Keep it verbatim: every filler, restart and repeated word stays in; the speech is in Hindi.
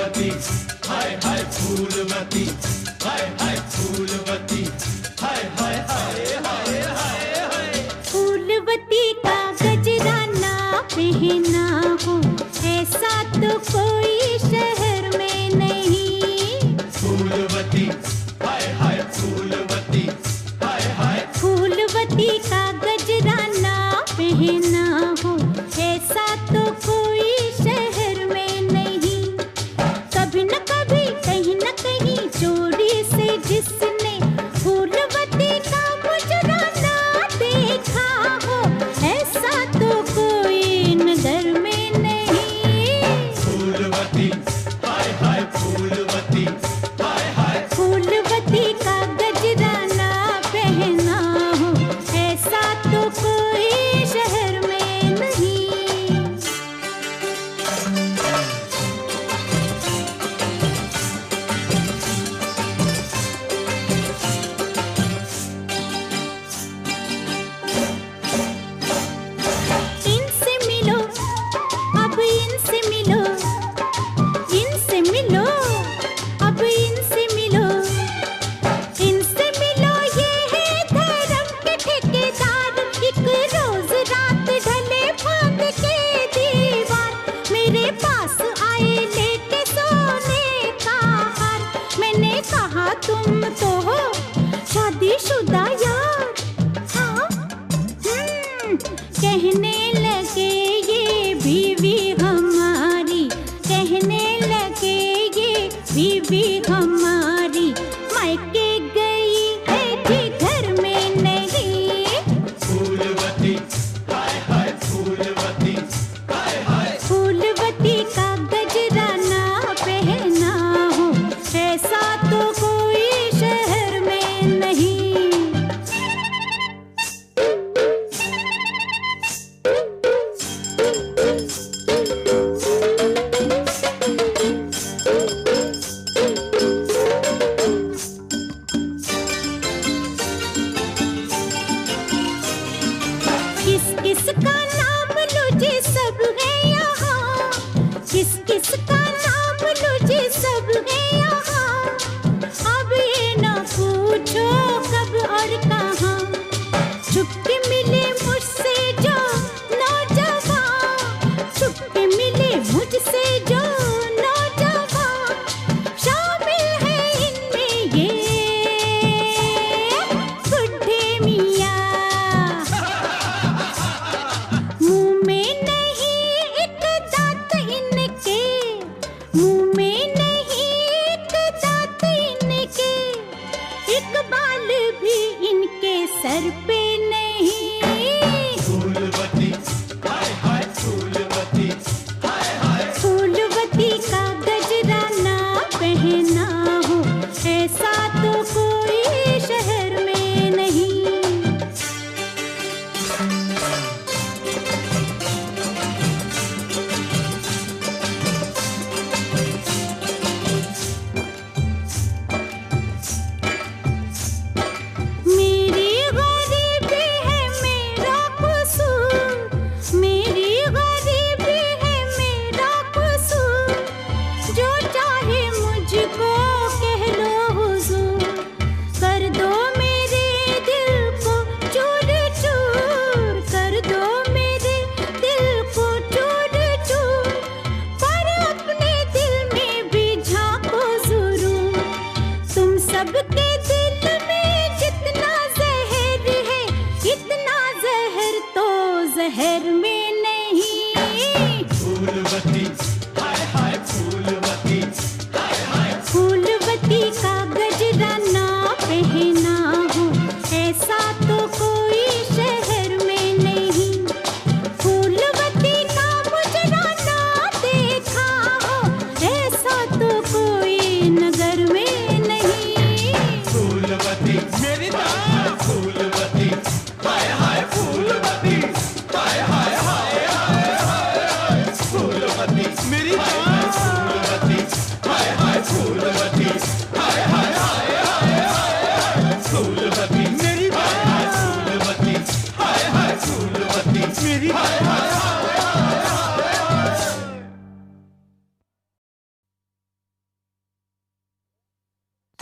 फूलवती, हाय हाय फूलवती, हाय हाय फूलवती, हाय हाय हाय हाय हाय हाय। फूलवती का गजरा ना पहना हो, ऐसा तो कोई शहर में नहीं। फूलवती, हाय हाय फूलवती, हाय हाय। फूलवती का गजरा ना पहना हो, ऐसा तो कोई शहर में नहीं। कभी न कभी कहीं न कहीं चोरी से जिसने फूलवती का मुजरा ना देखा हो, ऐसा तो कोई नगर में नहीं। फूलवती, हाय हाय फूलवती, हाय हाय। फूलवती का गजरा ना पहना हो, ऐसा तो कोई शहर में नहीं। इनसे मिलो, अब इनसे मिलो, इनसे मिलो, अब इनसे मिलो, इनसे मिलो। ये है धर्म के ठेकेदार, एक रोज रात ढले फांद के दीवार। मेरे पास आए लेके सोने का हार। मैंने कहा तुम तो हो शादीशुदा यार। हाँ, हम्म, कहने लगे ये बीवी हमारी, कहने लगे ये बीवी हमारी, मायके गई है जी घर में नहीं। फूलवती, हाय हाय फूलवती, हाय हाय। फूलवती का गजरा ना पहना हो, ऐसा तो कोई शहर में नहीं। किस किस का नाम लो जी सब है यहाँ, किस किस का नाम लो जी सब है यहाँ। अब ये ना पूछो कब और कहाँ, चुपके मिले मुझसे जो नौजवान, चुपके मिले मुझसे जो नौजवान, शामिल है इनमें ये बुढ़े मियाँ। मुंह में नहीं एक दांत इनके, मुंह में नहीं एक दांत इनके, एक बाल भी इनके सर पे नहीं। फूलवती, हाय हाय फूलवती, हाय हाय। फूलवती का गजरा ना पहना हो, ऐसा तो कोई शहर में नहीं। मेरी गरीबी है मेरा कसूर, मेरी गरीबी है मेरा कसूर, जो चाहे मुझको कह लो हुजूर। कर दो मेरे दिल को चूर चूर, कर दो मेरे दिल को चूर चूर, पर अपने दिल में भी झांको जरूर। तुम सबके दिल में जितना जहर है, इतना जहर तो जहर में नहीं। फूलवती, हाय हाय फूलवती, हाय हाय। फूलवती का गजरा ना पहना हो, ऐसा तो कोई शहर में नहीं। फूलवती का मुजरा ना देखा हो, ऐसा तो कोई नगर में नहीं। फूलवती, मेरी जान फूलवती, हाय हाय फूलवती, हाय हाय हाय हाय हाय। फूलवती, मेरी जान फूलवती, हाय हाय फूलवती, हाय हाय हाय हाय हाय। फूलवती, मेरी जान फूलवती, हाय हाय फूलवती, मेरी